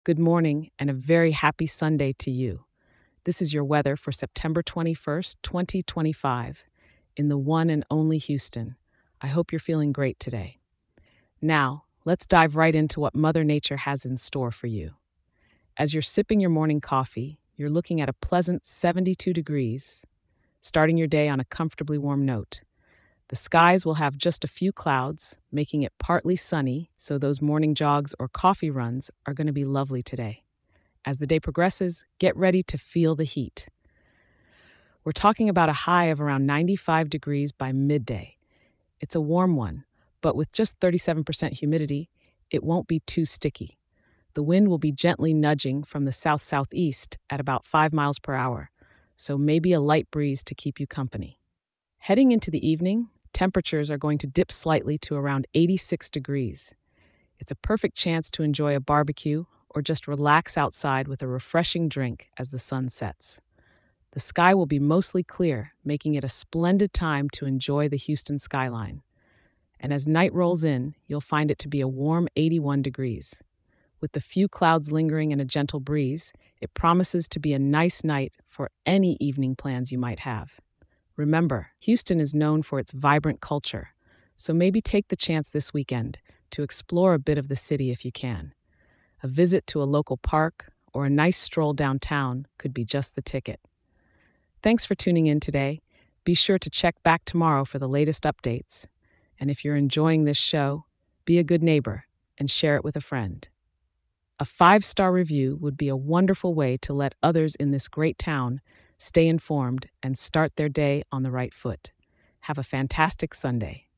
Good morning and a very happy Sunday to you. This is your weather for September 21st, 2025, in the one and only Houston. I hope you're feeling great today. Now, let's dive right into what Mother Nature has in store for you. As you're sipping your morning coffee, you're looking at a pleasant 72 degrees, starting your day on a comfortably warm note. The skies will have just a few clouds, making it partly sunny, so those morning jogs or coffee runs are going to be lovely today. As the day progresses, get ready to feel the heat. We're talking about a high of around 95 degrees by midday. It's a warm one, but with just 37% humidity, it won't be too sticky. The wind will be gently nudging from the south southeast at about 5 miles per hour, so maybe a light breeze to keep you company. Heading into the evening, temperatures are going to dip slightly to around 86 degrees. It's a perfect chance to enjoy a barbecue or just relax outside with a refreshing drink as the sun sets. The sky will be mostly clear, making it a splendid time to enjoy the Houston skyline. And as night rolls in, you'll find it to be a warm 81 degrees. With the few clouds lingering and a gentle breeze, it promises to be a nice night for any evening plans you might have. Remember, Houston is known for its vibrant culture, so maybe take the chance this weekend to explore a bit of the city if you can. A visit to a local park or a nice stroll downtown could be just the ticket. Thanks for tuning in today. Be sure to check back tomorrow for the latest updates. And if you're enjoying this show, be a good neighbor and share it with a friend. A 5-star review would be a wonderful way to let others in this great town stay informed and start their day on the right foot. Have a fantastic Sunday.